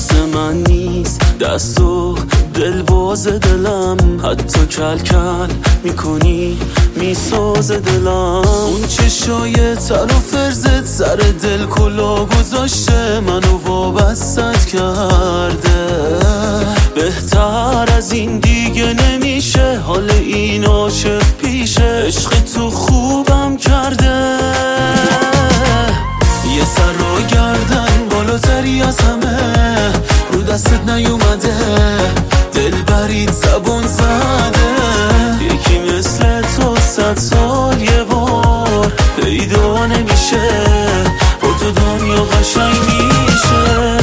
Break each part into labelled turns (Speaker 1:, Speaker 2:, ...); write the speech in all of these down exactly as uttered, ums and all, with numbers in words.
Speaker 1: واسه من نیست، دست و دل باز دلم، حتی کل کل میکنی میساز دلم. اون چشای تر و فرزت سر دل کلا گذاشته، منو وابستت کرده. بهتر از این دیگه نمیشه، حال این عاشق پیشه، عشق تو خوبم کرده. یه سر رو گردن بالاتری از همه، رو دستت نیومده، دل برید زبون زده. یکی مثل تو صد سال یه بار پیدا نمیشه، با تو دنیا قشنگ میشه.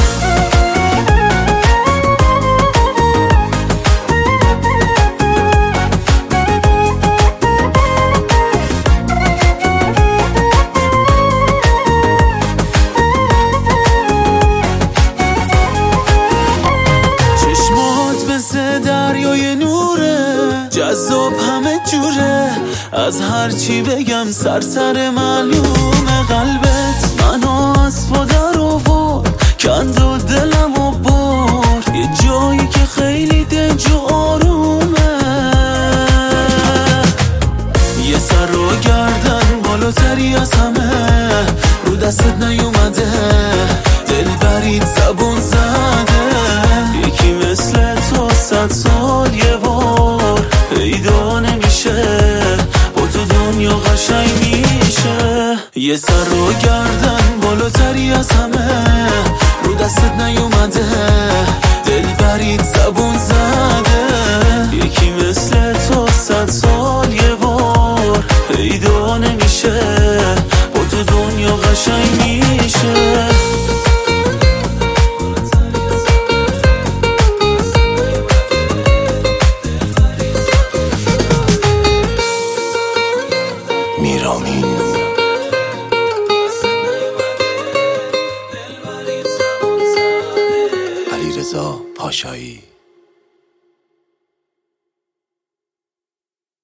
Speaker 1: دریای نوره، جذاب همه جوره، از هرچی بگم سرسر معلومه. قلبت منو از پادر آورد، کند و دلم و برد یه جایی که خیلی دنج و آرومه. یه سر رو گردن بالاتری از همه، رو دستت نیومده، دل برید زبون زده. یکی مثل تو صد سال یه بار پیدا نمیشه، با تو دنیا قشنگ میشه. یه سر رو گردن بالاتری از همه، رو دستت نیومده، دل برید زبون زده. یکی مثل تو صد سال یه بار پیدا نمیشه، با تو دنیا قشنگ میشه.
Speaker 2: میرامین علیرضا پاشایی.